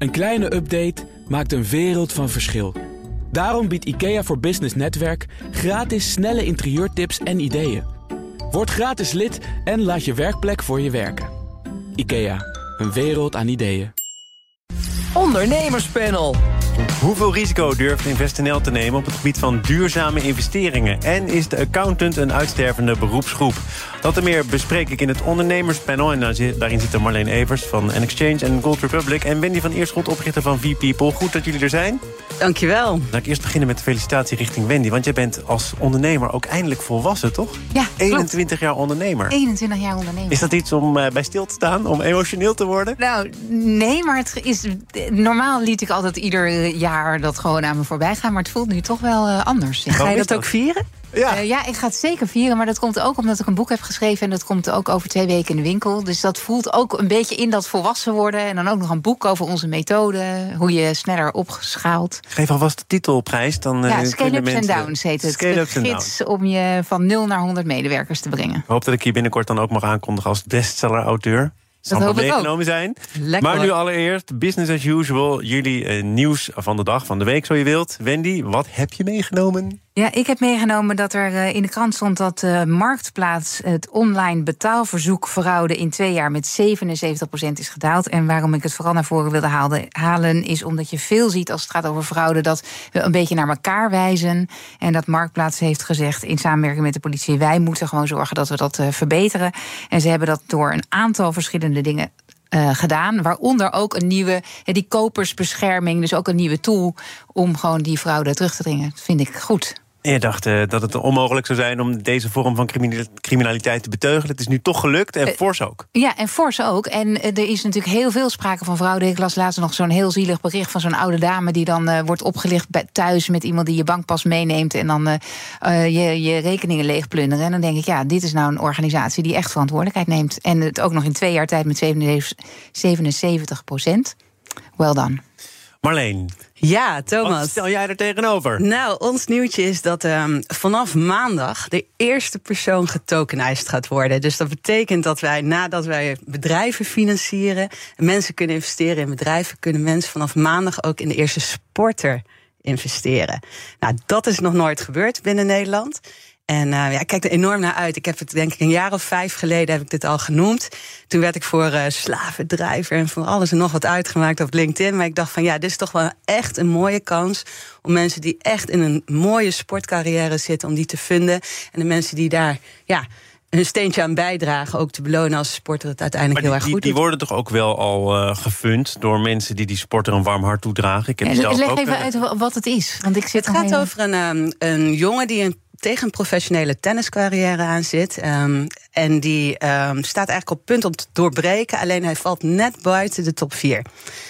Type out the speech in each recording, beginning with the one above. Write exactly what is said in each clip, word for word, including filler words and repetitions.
Een kleine update maakt een wereld van verschil. Daarom biedt IKEA voor Business Netwerk gratis snelle interieurtips en ideeën. Word gratis lid en laat je werkplek voor je werken. IKEA, een wereld aan ideeën. Ondernemerspanel. Hoeveel risico durft InvestNL te nemen op het gebied van duurzame investeringen? En is de accountant een uitstervende beroepsgroep? Dat en meer bespreek ik in het ondernemerspanel. En daarin zitten Marleen Evers van N-Exchange en Gold Republic... en Wendy van Eerschot, oprichter van V-People. Goed dat jullie er zijn. Dankjewel. Laat ik eerst beginnen met de felicitatie richting Wendy. Want jij bent als ondernemer ook eindelijk volwassen, toch? Ja, eenentwintig jaar ondernemer. eenentwintig jaar ondernemer. Is dat iets om uh, bij stil te staan, om emotioneel te worden? Nou, nee, maar het is... Normaal liet ik altijd ieder jaar dat gewoon aan me voorbij gaan... maar het voelt nu toch wel uh, anders. Ja. Ga je dat ook vieren? Ja. Uh, ja, ik ga het zeker vieren, maar dat komt ook omdat ik een boek heb geschreven... en dat komt ook over twee weken in de winkel. Dus dat voelt ook een beetje in dat volwassen worden... en dan ook nog een boek over onze methode, hoe je sneller opgeschaald. Geef alvast de titelprijs. Dan, ja, uh, Scale-ups and Downs heet het. De gids om je van nul naar honderd medewerkers te brengen. Ik hoop dat ik hier binnenkort dan ook mag aankondigen als bestseller-auteur. Dat hoop ik meegenomen zijn. Lekker, maar nu hoor. allereerst, business as usual. Jullie uh, nieuws van de dag, van de week, zo je wilt. Wendy, wat heb je meegenomen? Ja, ik heb meegenomen dat er uh, in de krant stond dat de uh, Marktplaats het online betaalverzoekfraude in twee jaar met zevenenzeventig procent is gedaald. En waarom ik het vooral naar voren wilde halen, halen is omdat je veel ziet als het gaat over fraude dat we een beetje naar elkaar wijzen. En dat Marktplaats heeft gezegd in samenwerking met de politie, wij moeten gewoon zorgen dat we dat uh, verbeteren. En ze hebben dat door een aantal verschillende dingen Uh, gedaan, waaronder ook een nieuwe, uh, die kopersbescherming, dus ook een nieuwe tool om gewoon die fraude terug te dringen. Dat vind ik goed. Je dacht uh, dat het onmogelijk zou zijn om deze vorm van criminaliteit te beteugelen. Het is nu toch gelukt en uh, fors ook. Ja, en fors ook. En uh, er is natuurlijk heel veel sprake van fraude. Ik las laatst nog zo'n heel zielig bericht van zo'n oude dame die dan uh, wordt opgelicht bij, thuis met iemand die je bankpas meeneemt en dan uh, uh, je, je rekeningen leegplunderen. En dan denk ik, ja, dit is nou een organisatie die echt verantwoordelijkheid neemt. En het ook nog in twee jaar tijd met zevenenzeventig procent. Well done. Marleen. Ja, Thomas. Wat stel jij er tegenover? Nou, ons nieuwtje is dat um, vanaf maandag de eerste persoon getokenized gaat worden. Dus dat betekent dat wij, nadat wij bedrijven financieren en mensen kunnen investeren in bedrijven, kunnen mensen vanaf maandag ook in de eerste sporter investeren. Nou, dat is nog nooit gebeurd binnen Nederland. En uh, ja, ik kijk er enorm naar uit. Ik heb het denk ik een jaar of vijf geleden heb ik dit al genoemd. Toen werd ik voor uh, slavendrijver en van alles en nog wat uitgemaakt op LinkedIn. Maar ik dacht van ja, dit is toch wel echt een mooie kans om mensen die echt in een mooie sportcarrière zitten, om die te vinden. En de mensen die daar ja hun steentje aan bijdragen, ook te belonen als sporter het uiteindelijk maar heel die, erg goed die, die doet. worden toch ook wel al uh, gefund door mensen die die sporter een warm hart toedragen? Ik heb Ja, zelf leg ook, even uh, uit wat het is. Want ik zit Het gaat heel... over een, um, een jongen die een tegen een professionele tenniscarrière aan zit. Um, en die um, staat eigenlijk op punt om te doorbreken. Alleen hij valt net buiten de top vier.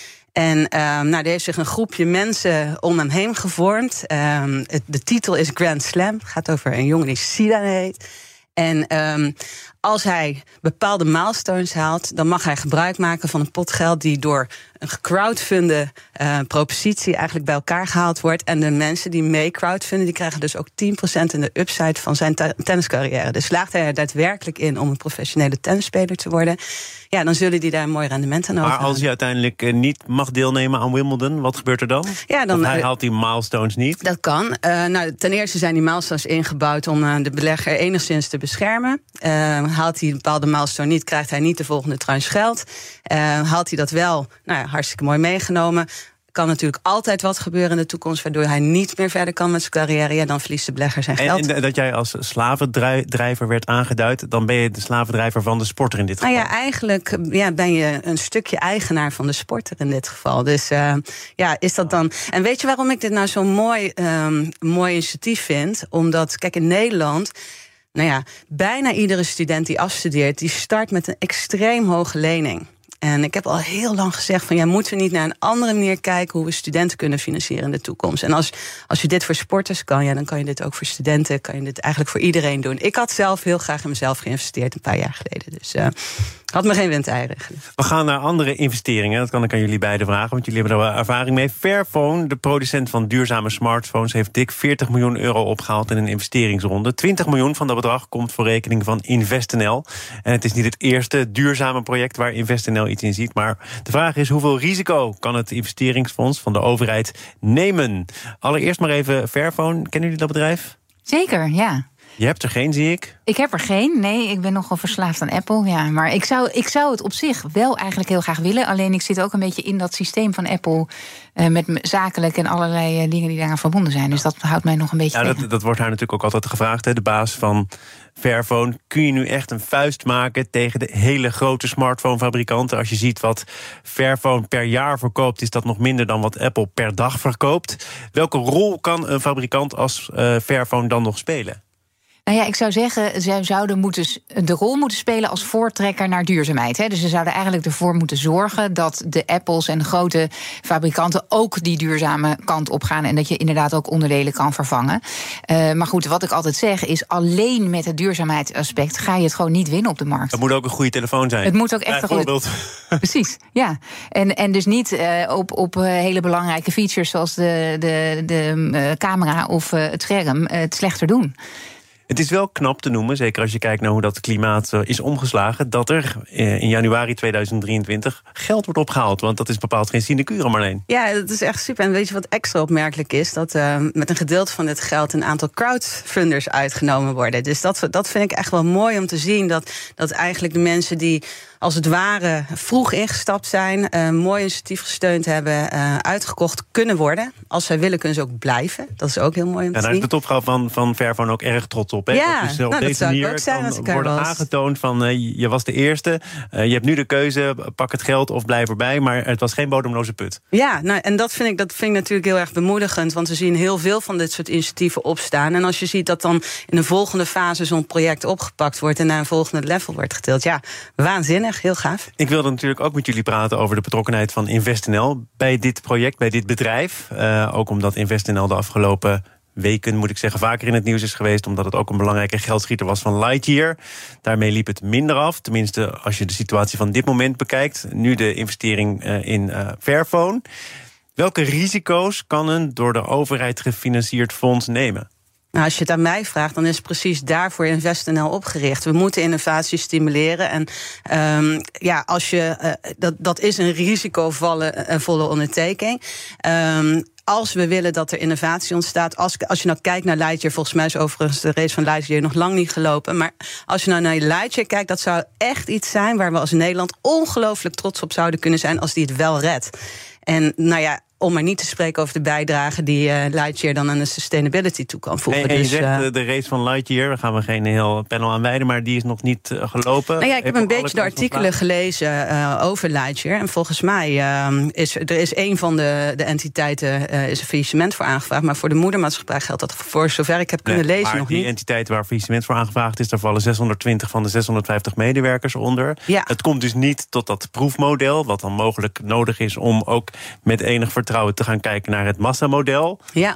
En um, nou, er heeft zich een groepje mensen om hem heen gevormd. Um, het, de titel is Grand Slam. Het gaat over een jongen die Zidane heet. En um, als hij bepaalde milestones haalt, dan mag hij gebruik maken van een pot geld die door een gecrowdfunde uh, propositie eigenlijk bij elkaar gehaald wordt. En de mensen die mee crowdfunden, die krijgen dus ook tien procent in de upside van zijn te- tenniscarrière. Dus slaagt hij er daadwerkelijk in om een professionele tennisspeler te worden, ja, dan zullen die daar een mooi rendement aan overhouden. Maar als hij uiteindelijk uh, niet mag deelnemen aan Wimbledon, wat gebeurt er dan? Ja, dan of hij uh, haalt die milestones niet? Dat kan. Uh, nou, ten eerste zijn die milestones ingebouwd om uh, de belegger enigszins te beschermen. Uh, haalt hij een bepaalde milestone niet, krijgt hij niet de volgende tranche geld. Uh, haalt hij dat wel, nou ja, hartstikke mooi meegenomen. Kan natuurlijk altijd wat gebeuren in de toekomst, waardoor hij niet meer verder kan met zijn carrière. Ja, dan verliest de belegger zijn geld. En, en dat jij als slavendrijver werd aangeduid, dan ben je de slavendrijver van de sporter in dit geval. Nou ja, eigenlijk ja, ben je een stukje eigenaar van de sporter in dit geval. Dus uh, ja, is dat dan. En weet je waarom ik dit nou zo'n mooi, um, mooi initiatief vind? Omdat, kijk, in Nederland, nou ja, bijna iedere student die afstudeert, die start met een extreem hoge lening. En ik heb al heel lang gezegd van ja, moeten we niet naar een andere manier kijken hoe we studenten kunnen financieren in de toekomst. En als, als je dit voor sporters kan, ja, dan kan je dit ook voor studenten, kan je dit eigenlijk voor iedereen doen. Ik had zelf heel graag in mezelf geïnvesteerd een paar jaar geleden. Dus uh, Had me geen windeieren. We gaan naar andere investeringen. Dat kan ik aan jullie beiden vragen, want jullie hebben er wel ervaring mee. Fairphone, de producent van duurzame smartphones, heeft dik veertig miljoen euro opgehaald in een investeringsronde. twintig miljoen van dat bedrag komt voor rekening van InvestNL. En het is niet het eerste duurzame project waar InvestNL iets in ziet. Maar de vraag is, hoeveel risico kan het investeringsfonds van de overheid nemen? Allereerst maar even Fairphone. Kennen jullie dat bedrijf? Zeker, ja. Je hebt er geen, zie ik. Ik heb er geen, nee. Ik ben nogal verslaafd aan Apple. Ja, maar ik zou, ik zou het op zich wel eigenlijk heel graag willen. Alleen ik zit ook een beetje in dat systeem van Apple, Uh, met zakelijk en allerlei uh, dingen die daaraan verbonden zijn. Dus dat houdt mij nog een beetje ja, tegen. Dat, dat wordt haar natuurlijk ook altijd gevraagd, hè, de baas van Fairphone. Kun je nu echt een vuist maken tegen de hele grote smartphonefabrikanten? Als je ziet wat Fairphone per jaar verkoopt, is dat nog minder dan wat Apple per dag verkoopt. Welke rol kan een fabrikant als uh, Fairphone dan nog spelen? Nou ja, ik zou zeggen, ze zouden moeten de rol moeten spelen als voortrekker naar duurzaamheid. Hè. Dus ze zouden eigenlijk ervoor moeten zorgen dat de Apples en de grote fabrikanten ook die duurzame kant op gaan en dat je inderdaad ook onderdelen kan vervangen. Uh, maar goed, wat ik altijd zeg is, alleen met het duurzaamheidsaspect ga je het gewoon niet winnen op de markt. Het moet ook een goede telefoon zijn. Het moet ook echt een goede... Precies, ja. En, en dus niet uh, op, op uh, hele belangrijke features zoals de, de, de uh, camera of uh, het scherm uh, het slechter doen. Het is wel knap te noemen, zeker als je kijkt naar hoe dat klimaat is omgeslagen, dat er in januari tweeduizend drieëntwintig geld wordt opgehaald. Want dat is bepaald geen sinecure, Marleen. Ja, dat is echt super. En weet je wat extra opmerkelijk is? Dat uh, met een gedeelte van dit geld een aantal crowdfunders uitgenomen worden. Dus dat, dat vind ik echt wel mooi om te zien. Dat, dat eigenlijk de mensen die als het ware vroeg ingestapt zijn, uh, mooi initiatief gesteund hebben, uh, uitgekocht kunnen worden. Als zij willen, kunnen ze ook blijven. Dat is ook heel mooi om te ja, daar zien. is de topvrouw van, van Fairphone ook erg trots op. Hè? Ja, dat dus, uh, op nou, deze manier zijn, kan worden aangetoond van uh, je was de eerste, uh, je hebt nu de keuze, pak het geld of blijf erbij. Maar het was geen bodemloze put. Ja, nou, en dat vind ik, dat vind ik natuurlijk heel erg bemoedigend. Want we zien heel veel van dit soort initiatieven opstaan. En als je ziet dat dan in een volgende fase zo'n project opgepakt wordt en naar een volgende level wordt getild. Ja, waanzinnig, heel gaaf. Ik wilde natuurlijk ook met jullie praten over de betrokkenheid van InvestNL bij dit project, bij dit bedrijf. Uh, ook omdat InvestNL de afgelopen weken, moet ik zeggen, vaker in het nieuws is geweest, omdat het ook een belangrijke geldschieter was van Lightyear. Daarmee liep het minder af, tenminste als je de situatie van dit moment bekijkt. Nu de investering uh, in uh, Fairphone. Welke risico's kan een door de overheid gefinancierd fonds nemen? Nou, als je het aan mij vraagt, dan is precies daarvoor InvestNL opgericht. We moeten innovatie stimuleren. En um, ja, als je, uh, dat, dat is een risicovolle uh, volle ondertaking. Um, Als we willen dat er innovatie ontstaat. Als, als je nou kijkt naar Lightyear, volgens mij is overigens de race van Lightyear nog lang niet gelopen. Maar als je nou naar Lightyear kijkt, dat zou echt iets zijn waar we als Nederland ongelooflijk trots op zouden kunnen zijn als die het wel redt. En nou ja, om maar niet te spreken over de bijdrage die uh, Lightyear dan aan de sustainability toe kan voegen. En, en je dus, zegt uh, de race van Lightyear, daar gaan we geen heel panel aan wijden, maar die is nog niet uh, gelopen. Nou ja, ik heb een beetje de kans artikelen gelezen uh, over Lightyear. En volgens mij uh, is er is een van de, de entiteiten uh, is een faillissement voor aangevraagd. Maar voor de moedermaatschappij geldt dat voor zover ik heb kunnen nee, lezen maar nog die niet. entiteit waar faillissement voor aangevraagd is, daar vallen zeshonderdtwintig van de zeshonderdvijftig medewerkers onder. Ja. Het komt dus niet tot dat proefmodel, wat dan mogelijk nodig is om ook met enig vertrouwen te gaan kijken naar het massamodel. Ja.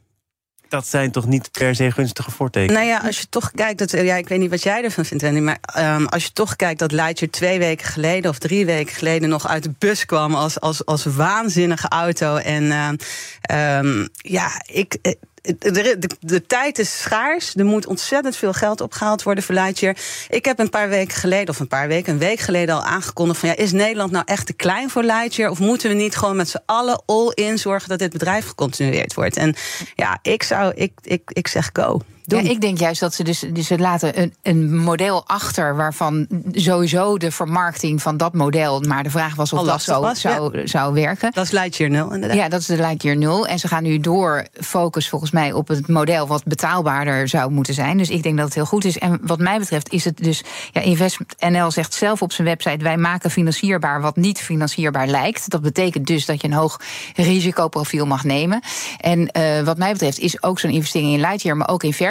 Dat zijn toch niet per se gunstige voortekenen? Nou ja, als je toch kijkt, dat, ja, ik weet niet wat jij ervan vindt, Wendy, maar um, als je toch kijkt dat Lightyear twee weken geleden of drie weken geleden nog uit de bus kwam als, als, als waanzinnige auto. En uh, um, ja, ik. De, de, de tijd is schaars. Er moet ontzettend veel geld opgehaald worden voor Lightyear. Ik heb een paar weken geleden, of een paar weken, een week geleden al aangekondigd van ja, is Nederland nou echt te klein voor Lightyear? Of moeten we niet gewoon met z'n allen all-in zorgen dat dit bedrijf gecontinueerd wordt? En ja, ik zou, ik, ik, ik zeg go. Ja, ik denk juist dat ze dus, dus ze laten een, een model achter waarvan sowieso de vermarkting van dat model, maar de vraag was of Al dat zo was, zou, ja. zou werken. Dat is Lightyear nul, inderdaad. Ja, dat is de Lightyear nul. En ze gaan nu door focus volgens mij op het model wat betaalbaarder zou moeten zijn. Dus ik denk dat het heel goed is. En wat mij betreft is het dus, ja, InvestNL zegt zelf op zijn website, wij maken financierbaar wat niet financierbaar lijkt. Dat betekent dus dat je een hoog risicoprofiel mag nemen. En uh, wat mij betreft is ook zo'n investering in Lightyear, maar ook in Fairphone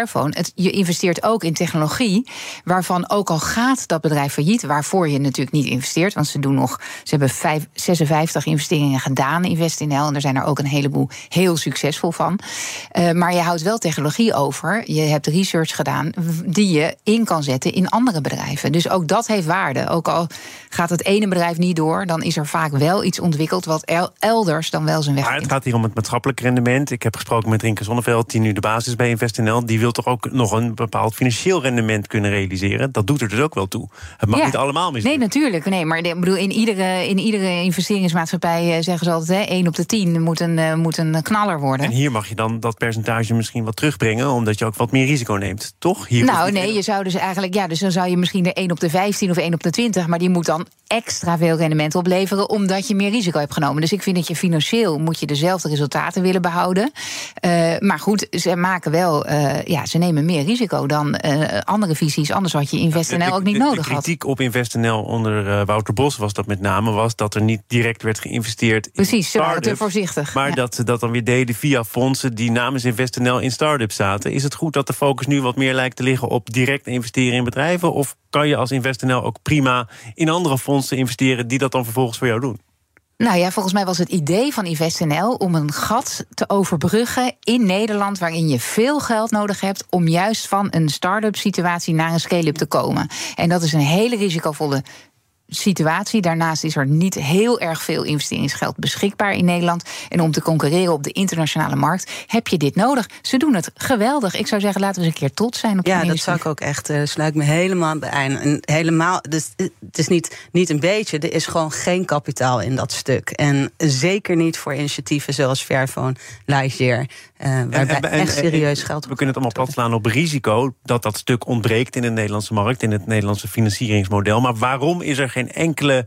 Fairphone, het, je investeert ook in technologie waarvan ook al gaat dat bedrijf failliet, waarvoor je natuurlijk niet investeert, want ze doen nog, ze hebben vijf, zesenvijftig investeringen gedaan in WestNL en er zijn er ook een heleboel heel succesvol van. Uh, maar je houdt wel technologie over. Je hebt research gedaan die je in kan zetten in andere bedrijven. Dus ook dat heeft waarde. Ook al gaat het ene bedrijf niet door, dan is er vaak wel iets ontwikkeld wat elders dan wel zijn weg Maar het gaat hier om het maatschappelijk rendement. Ik heb gesproken met Rinke Zonneveld, die nu de basis is bij InvestNL. Die wil toch ook nog een bepaald financieel rendement kunnen realiseren. Dat doet er dus ook wel toe. Het mag ja. niet allemaal mislukken. Nee, natuurlijk. Nee, maar ik bedoel, in iedere, in iedere investeringsmaatschappij zeggen ze altijd, hè, één op de tien moet een, uh, moet een knaller worden. En hier mag je dan dat percentage misschien wat terugbrengen, omdat je ook wat meer risico neemt, toch? Hier nou, nee, je zou dus eigenlijk, ja, dus dan zou je misschien er één op de vijftien of één op de twintig, maar die moet dan extra veel rendement opleveren, omdat je meer risico hebt genomen. Dus ik vind dat je financieel moet je dezelfde resultaten willen behouden. Uh, maar goed, ze maken wel, uh, ja, ze nemen meer risico dan uh, andere visies. Anders had je InvestNL ja, ook niet de, nodig had. De kritiek had. op InvestNL onder uh, Wouter Bos was dat met name was dat er niet direct werd geïnvesteerd in Precies, ze waren te voorzichtig. Maar ja. dat ze dat dan weer deden via fondsen die namens InvestNL in start-ups zaten. Is het goed dat de focus nu wat meer lijkt te liggen op direct investeren in bedrijven? Of kan je als InvestNL ook prima in andere fondsen investeren die dat dan vervolgens voor jou doen? Nou ja, volgens mij was het idee van InvestNL om een gat te overbruggen in Nederland, waarin je veel geld nodig hebt om juist van een start-up situatie naar een scale-up te komen. En dat is een hele risicovolle situatie. Daarnaast is er niet heel erg veel investeringsgeld beschikbaar in Nederland. En om te concurreren op de internationale markt heb je dit nodig. Ze doen het geweldig. Ik zou zeggen, laten we eens een keer trots zijn op Ja, dat zou ik ook echt, uh, sluit me helemaal bij aan. En helemaal, dus, het is niet, niet een beetje, er is gewoon geen kapitaal in dat stuk. En zeker niet voor initiatieven zoals Fairphone, Lightyear, uh, waarbij en, en, echt serieus en, geld. We kunnen het allemaal plat slaan op risico dat dat stuk ontbreekt in de Nederlandse markt, in het Nederlandse financieringsmodel. Maar waarom is er geen enkele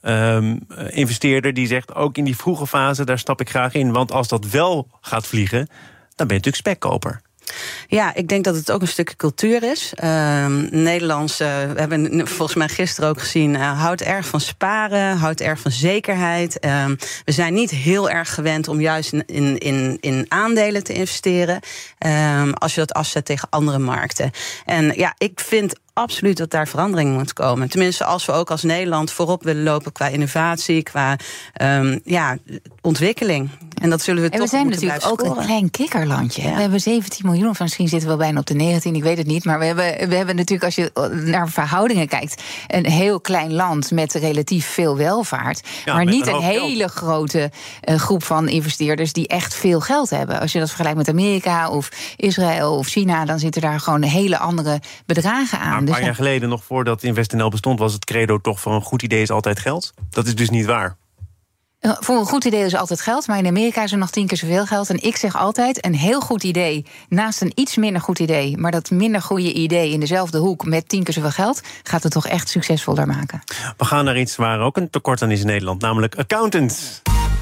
um, investeerder die zegt, ook in die vroege fase, daar stap ik graag in. Want als dat wel gaat vliegen, dan ben je natuurlijk spekkoper. Ja, ik denk dat het ook een stukje cultuur is. Uh, Nederlands, uh, we hebben volgens mij gisteren ook gezien, uh, houdt erg van sparen, houdt erg van zekerheid. Uh, we zijn niet heel erg gewend om juist in, in, in aandelen te investeren, uh, als je dat afzet tegen andere markten. En ja, ik vind absoluut dat daar verandering moet komen. Tenminste, als we ook als Nederland voorop willen lopen qua innovatie, qua um, ja, ontwikkeling. En dat zullen we en toch we moeten zijn natuurlijk ook scoren. Een klein kikkerlandje. Ja. We hebben zeventien miljoen, of misschien zitten we wel bijna op de negentien, ik weet het niet. Maar we hebben, we hebben natuurlijk, als je naar verhoudingen kijkt, een heel klein land met relatief veel welvaart. Ja, maar niet een, een hele geld. grote uh, groep van investeerders die echt veel geld hebben. Als je dat vergelijkt met Amerika of Israël of China, dan zitten daar gewoon hele andere bedragen aan. Maar een paar jaar geleden, nog voordat InvestNL bestond, was het credo toch van een goed idee is altijd geld. Dat is dus niet waar. Voor een goed idee is altijd geld, maar in Amerika is er nog tien keer zoveel geld. En ik zeg altijd, een heel goed idee naast een iets minder goed idee, maar dat minder goede idee in dezelfde hoek met tien keer zoveel geld, gaat het toch echt succesvoller maken. We gaan naar iets waar ook een tekort aan is in Nederland, namelijk accountants.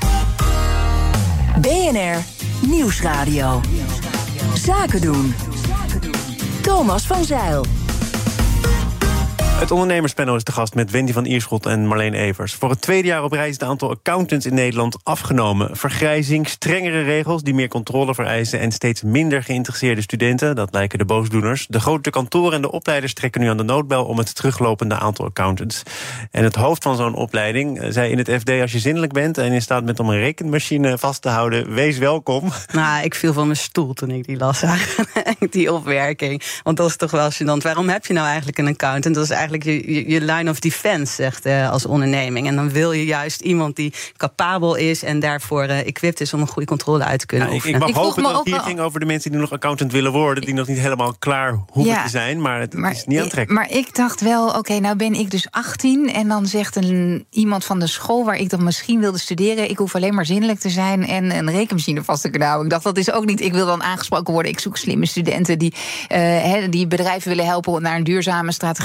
B N R Nieuwsradio. Zaken doen. Thomas van Zijl. Het ondernemerspanel is te gast met Wendy van Ierschot en Marleen Evers. Voor het tweede jaar op rij is het aantal accountants in Nederland afgenomen. Vergrijzing, strengere regels die meer controle vereisen en steeds minder geïnteresseerde studenten, dat lijken de boosdoeners. De grote kantoren en de opleiders trekken nu aan de noodbel om het teruglopende aantal accountants. En het hoofd van zo'n opleiding zei in het F D, als je zindelijk bent en in staat bent om een rekenmachine vast te houden, wees welkom. Nou, ik viel van mijn stoel toen ik die las, die opwerking. Want dat is toch wel gênant. Waarom heb je nou eigenlijk een accountant? Dat is eigenlijk Je, je, je line of defense, zegt uh, als onderneming. En dan wil je juist iemand die capabel is en daarvoor uh, equipped is om een goede controle uit te kunnen ja, oefenen. Ik, ik mag ik hopen dat het hier ook, ging over de mensen die nog accountant willen worden, die nog niet helemaal klaar hoeven ja, te zijn, maar het maar, is niet aantrekkelijk. Maar ik dacht wel, oké, okay, nou ben ik dus achttien en dan zegt een, iemand van de school waar ik dan misschien wilde studeren, ik hoef alleen maar zinnelijk te zijn en een rekenmachine vast te kunnen houden. Ik dacht, dat is ook niet, ik wil dan aangesproken worden, ik zoek slimme studenten die, uh, he, die bedrijven willen helpen naar een duurzame strategie en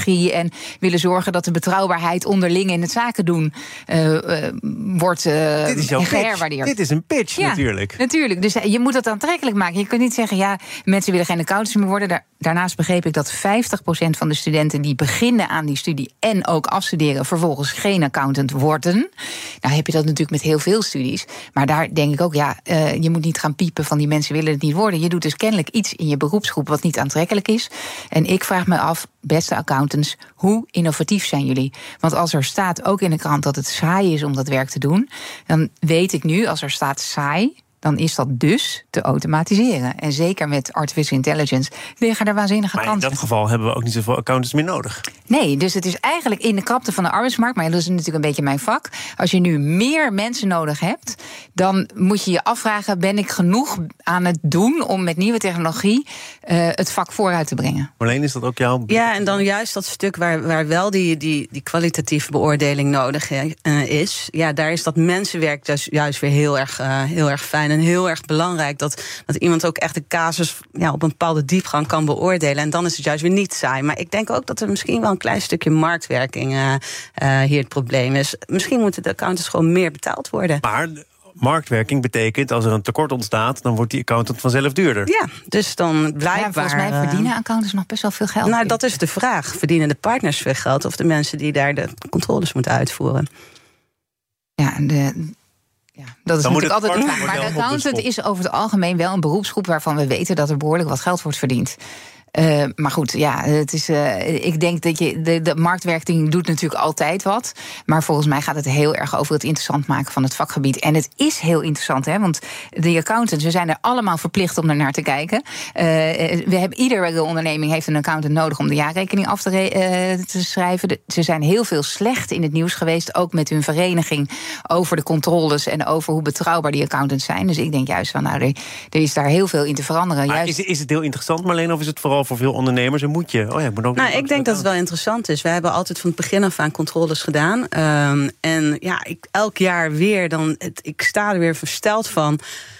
willen zorgen dat de betrouwbaarheid onderling in het zaken doen uh, uh, wordt uh, Dit is jouw geherwaardeerd. Dit is een pitch ja, natuurlijk. Natuurlijk. Dus je moet dat aantrekkelijk maken. Je kunt niet zeggen, ja, mensen willen geen accountants meer worden. Daar, daarnaast begreep ik dat vijftig procent van de studenten die beginnen aan die studie en ook afstuderen vervolgens geen accountant worden. Nou heb je dat natuurlijk met heel veel studies. Maar daar denk ik ook, ja, uh, je moet niet gaan piepen van die mensen willen het niet worden. Je doet dus kennelijk iets in je beroepsgroep wat niet aantrekkelijk is. En ik vraag me af, beste accountants, hoe innovatief zijn jullie? Want als er staat ook in de krant dat het saai is om dat werk te doen, dan weet ik nu, als er staat saai, dan is dat dus te automatiseren. En zeker met artificial intelligence liggen er waanzinnige maar kansen. in dat geval hebben we ook niet zoveel accountants meer nodig. Nee, dus het is eigenlijk in de krapte van de arbeidsmarkt, maar dat is natuurlijk een beetje mijn vak. Als je nu meer mensen nodig hebt, dan moet je je afvragen, ben ik genoeg aan het doen om met nieuwe technologie uh, het vak vooruit te brengen? Marleen, is dat ook jouw... Ja, en dan juist dat stuk waar, waar wel die, die, die kwalitatieve beoordeling nodig uh, is. Ja, daar is dat mensenwerk dus juist weer heel erg, uh, heel erg fijn. En heel erg belangrijk dat, dat iemand ook echt de casus ja, op een bepaalde diepgang kan beoordelen. En dan is het juist weer niet saai. Maar ik denk ook dat er misschien wel een klein stukje marktwerking uh, uh, hier het probleem is. Misschien moeten de accountants gewoon meer betaald worden. Maar marktwerking betekent, als er een tekort ontstaat, dan wordt die accountant vanzelf duurder. Ja, dus dan blijkbaar... Ja, volgens mij verdienen accountants nog best wel veel geld. Nou, dat is de vraag. Verdienen de partners veel geld of de mensen die daar de controles moeten uitvoeren? Ja, de... Ja, dat is dan natuurlijk altijd het de vraag. Maar de accountant is over het algemeen wel een beroepsgroep waarvan we weten dat er behoorlijk wat geld wordt verdiend. Uh, maar goed, ja, het is, uh, ik denk dat je de, de marktwerking doet natuurlijk altijd wat. Maar volgens mij gaat het heel erg over het interessant maken van het vakgebied. En het is heel interessant, hè, want de accountants, we zijn er allemaal verplicht om er naar te kijken. Uh, we hebben, iedere onderneming heeft een accountant nodig om de jaarrekening af te, re- uh, te schrijven. De, ze zijn heel veel slecht in het nieuws geweest, ook met hun vereniging, over de controles en over hoe betrouwbaar die accountants zijn. Dus ik denk juist van, nou, er, er is daar heel veel in te veranderen. Maar juist... is, is het heel interessant, Marleen, of is het vooral voor veel ondernemers en moet je? Oh ja, ik moet ook nou, ik denk dat het wel interessant is. Wij hebben altijd van het begin af aan controles gedaan. Um, en ja, ik, elk jaar weer, dan, het, ik sta er weer versteld van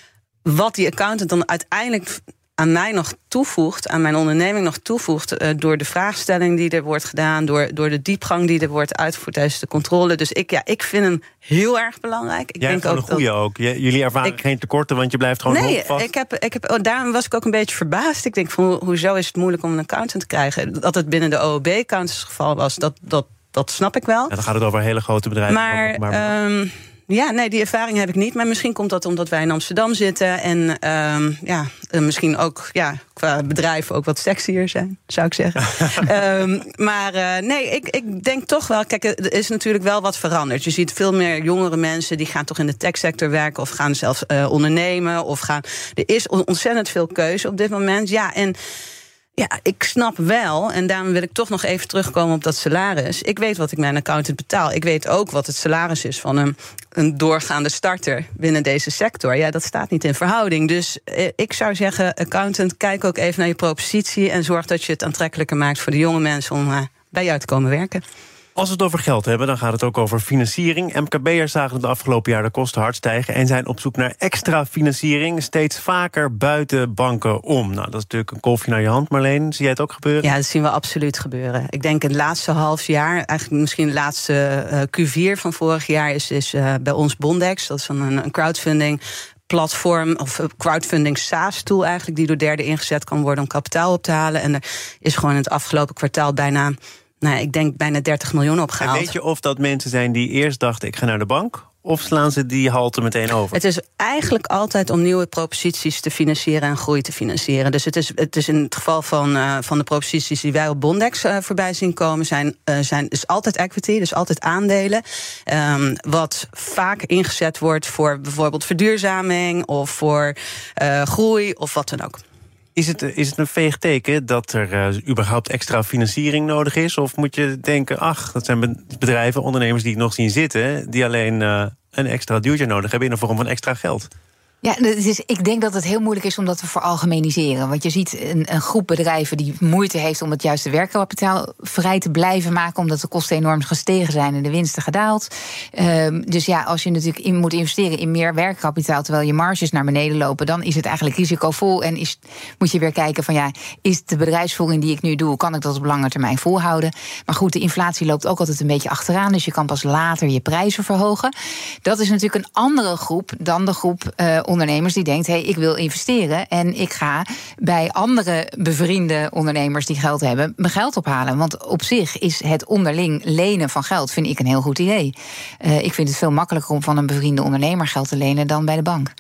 wat die accountant dan uiteindelijk aan mij nog toevoegt, aan mijn onderneming nog toevoegt, uh, door de vraagstelling die er wordt gedaan, door, door de diepgang die er wordt uitgevoerd tijdens de controle. Dus ik, ja, ik vind hem heel erg belangrijk. Ik Jij denk ook ook een goede dat... ook. Jullie ervaren ik... geen tekorten, want je blijft gewoon nee, vast. ik heb, ik heb, oh, daarom was ik ook een beetje verbaasd. Ik denk, van, hoezo is het moeilijk om een accountant te krijgen? Dat het binnen de O O B-accountants geval was, dat, dat, dat snap ik wel. Ja, dan gaat het over hele grote bedrijven. Maar... maar... Um, Ja, nee, die ervaring heb ik niet. Maar misschien komt dat omdat wij in Amsterdam zitten. En um, ja, misschien ook ja, qua bedrijven ook wat sexier zijn, zou ik zeggen. um, maar uh, nee, ik, ik denk toch wel... Kijk, er is natuurlijk wel wat veranderd. Je ziet veel meer jongere mensen die gaan toch in de techsector werken, of gaan zelfs uh, ondernemen. Of gaan. Er is ontzettend veel keuze op dit moment. Ja, en... Ja, ik snap wel, en daarom wil ik toch nog even terugkomen op dat salaris. Ik weet wat ik mijn accountant betaal. Ik weet ook wat het salaris is van een, een doorgaande starter binnen deze sector. Ja, dat staat niet in verhouding. Dus eh, ik zou zeggen, accountant, kijk ook even naar je propositie en zorg dat je het aantrekkelijker maakt voor de jonge mensen om uh, bij jou te komen werken. Als we het over geld hebben, dan gaat het ook over financiering. M K B'ers zagen de afgelopen jaar de kosten hard stijgen en zijn op zoek naar extra financiering, steeds vaker buiten banken om. Nou, dat is natuurlijk een kolfje naar je hand, Marleen. Zie jij het ook gebeuren? Ja, dat zien we absoluut gebeuren. Ik denk het laatste half jaar, eigenlijk misschien de laatste uh, Q vier van vorig jaar, is, is uh, bij ons Bondex. Dat is een, een crowdfunding platform of crowdfunding SaaS-tool eigenlijk, die door derden ingezet kan worden om kapitaal op te halen. En er is gewoon in het afgelopen kwartaal bijna... Nou, ik denk bijna dertig miljoen opgehaald. En weet je of dat mensen zijn die eerst dachten, ik ga naar de bank, of slaan ze die halte meteen over? Het is eigenlijk altijd om nieuwe proposities te financieren en groei te financieren. Dus het is, het is in het geval van, uh, van de proposities die wij op Bondex uh, voorbij zien komen, zijn, uh, zijn is altijd equity, dus altijd aandelen. Um, wat vaak ingezet wordt voor bijvoorbeeld verduurzaming of voor uh, groei of wat dan ook. Is het, is het een veeg teken dat er uh, überhaupt extra financiering nodig is? Of moet je denken, ach, dat zijn bedrijven, ondernemers die ik nog zien zitten, die alleen uh, een extra duwtje nodig hebben in de vorm van extra geld? Ja, het is, ik denk dat het heel moeilijk is om dat te veralgemeniseren. Want je ziet een, een groep bedrijven die moeite heeft om het juiste werkkapitaal vrij te blijven maken, omdat de kosten enorm gestegen zijn en de winsten gedaald. Um, dus ja, als je natuurlijk in moet investeren in meer werkkapitaal, terwijl je marges naar beneden lopen, dan is het eigenlijk risicovol. En is, moet je weer kijken van ja, is de bedrijfsvoering die ik nu doe, kan ik dat op lange termijn volhouden? Maar goed, de inflatie loopt ook altijd een beetje achteraan, dus je kan pas later je prijzen verhogen. Dat is natuurlijk een andere groep dan de groep uh, ondernemers die denkt, hé, hey, ik wil investeren en ik ga bij andere bevriende ondernemers die geld hebben mijn geld ophalen. Want op zich is het onderling lenen van geld, vind ik, een heel goed idee. Uh, ik vind het veel makkelijker om van een bevriende ondernemer geld te lenen dan bij de bank.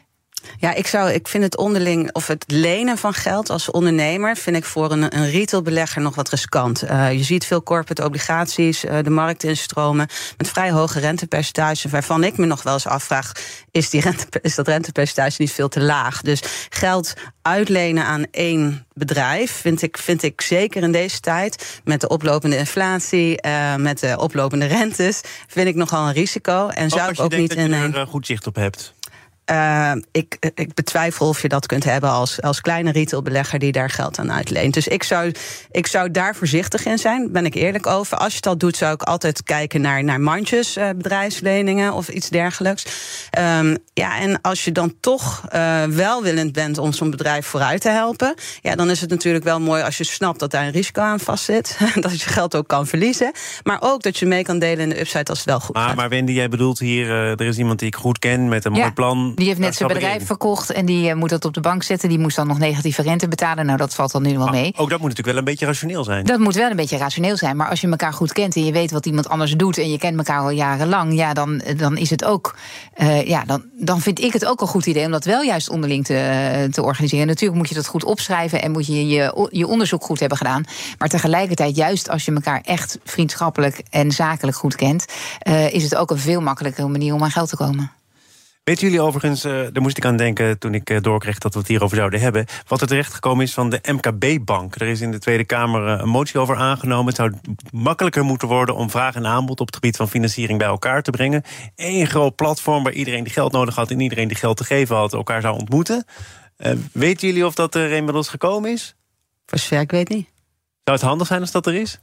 Ja, ik, zou, ik vind het onderling, of het lenen van geld als ondernemer, vind ik voor een, een retailbelegger nog wat riskant. Uh, je ziet veel corporate obligaties uh, de markt instromen met vrij hoge rentepercentages, waarvan ik me nog wel eens afvraag, is, die rente, is dat rentepercentage niet veel te laag? Dus geld uitlenen aan één bedrijf vind ik, vind ik zeker in deze tijd, met de oplopende inflatie, uh, met de oplopende rentes, vind ik nogal een risico. En zou ik ook niet in een goed zicht op hebt. Uh, ik, ik betwijfel of je dat kunt hebben als, als kleine retailbelegger die daar geld aan uitleent. Dus ik zou, ik zou daar voorzichtig in zijn, ben ik eerlijk over. Als je dat doet, zou ik altijd kijken naar, naar mandjes, uh, bedrijfsleningen of iets dergelijks. Um, ja, en als je dan toch uh, welwillend bent om zo'n bedrijf vooruit te helpen, ja, dan is het natuurlijk wel mooi als je snapt dat daar een risico aan vastzit. Dat je geld ook kan verliezen. Maar ook dat je mee kan delen in de upside als het wel goed ah, gaat. Maar Wendy, jij bedoelt hier, uh, er is iemand die ik goed ken met een ja. mooi plan. Die heeft net zijn bedrijf verkocht en die uh, moet dat op de bank zetten. Die moest dan nog negatieve rente betalen. Nou, dat valt dan nu wel mee. Oh, ook dat moet natuurlijk wel een beetje rationeel zijn. Dat moet wel een beetje rationeel zijn. Maar als je elkaar goed kent en je weet wat iemand anders doet en je kent elkaar al jarenlang, ja, dan, dan is het ook. Uh, ja, dan, dan vind ik het ook een goed idee om dat wel juist onderling te, te organiseren. Natuurlijk moet je dat goed opschrijven en moet je, je je onderzoek goed hebben gedaan. Maar tegelijkertijd, juist als je elkaar echt vriendschappelijk en zakelijk goed kent, uh, is het ook een veel makkelijkere manier om aan geld te komen. Weten jullie overigens, uh, daar moest ik aan denken toen ik uh, doorkreeg dat we het hierover zouden hebben, wat er terechtgekomen is van de M K B-bank. Er is in de Tweede Kamer uh, een motie over aangenomen. Het zou makkelijker moeten worden om vraag en aanbod op het gebied van financiering bij elkaar te brengen. Eén groot platform waar iedereen die geld nodig had en iedereen die geld te geven had elkaar zou ontmoeten. Uh, weten jullie of dat er inmiddels gekomen is? Voor zover ik weet niet. Zou het handig zijn als dat er is?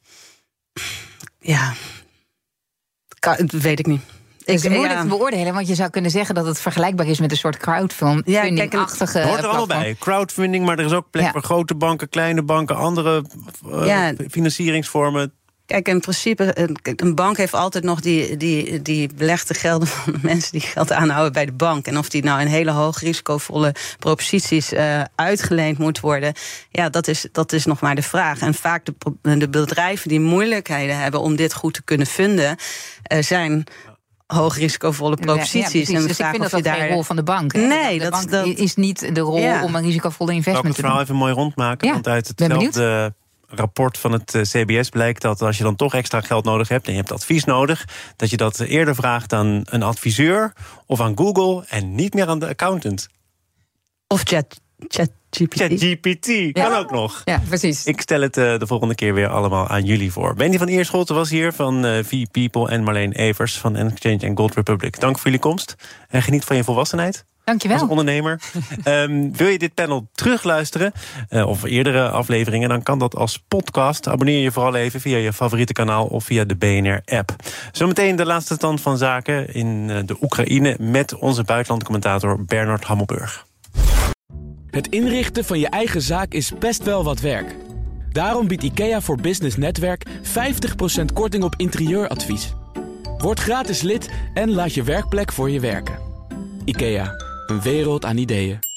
Ja, kan, weet ik niet. Het is moeilijk ja. te beoordelen, want je zou kunnen zeggen dat het vergelijkbaar is met een soort crowdfunding-achtige ja, hoort er allemaal bij. Crowdfunding, maar er is ook plek ja. voor grote banken, kleine banken, andere uh, ja. financieringsvormen. Kijk, in principe, een, een bank heeft altijd nog die, die, die belegde gelden van mensen die geld aanhouden bij de bank. En of die nou in hele hoog risicovolle proposities uh, uitgeleend moet worden, ja, dat is, dat is nog maar de vraag. En vaak de, de bedrijven die moeilijkheden hebben om dit goed te kunnen funden, uh, zijn hoogrisicovolle proposities. Ja, ja, en dus ik vind dat of je dat daar... geen rol van de bank. Hè? Nee, de dat, bank dat is niet de rol ja. om een risicovolle investment te doen. Zal ik het verhaal even mooi rondmaken? Ja, want uit hetzelfde rapport van het C B S blijkt dat als je dan toch extra geld nodig hebt en je hebt advies nodig, dat je dat eerder vraagt aan een adviseur of aan Google en niet meer aan de accountant. Of chat, chat G P T. ChatGPT, ja. Kan ook nog. Ja, precies. Ik stel het uh, de volgende keer weer allemaal aan jullie voor. Wendy van Eerscholten was hier van uh, V People en Marleen Evers van Exchange en Gold Republic. Dank voor jullie komst en geniet van je volwassenheid. Dankjewel. Als ondernemer. um, wil je dit panel terugluisteren uh, of eerdere afleveringen, dan kan dat als podcast. Abonneer je vooral even via je favoriete kanaal of via de B N R-app. Zometeen de laatste stand van zaken in uh, de Oekraïne met onze buitenlandcommentator Bernard Hammelburg. Het inrichten van je eigen zaak is best wel wat werk. Daarom biedt IKEA voor Business Netwerk vijftig procent korting op interieuradvies. Word gratis lid en laat je werkplek voor je werken. IKEA, een wereld aan ideeën.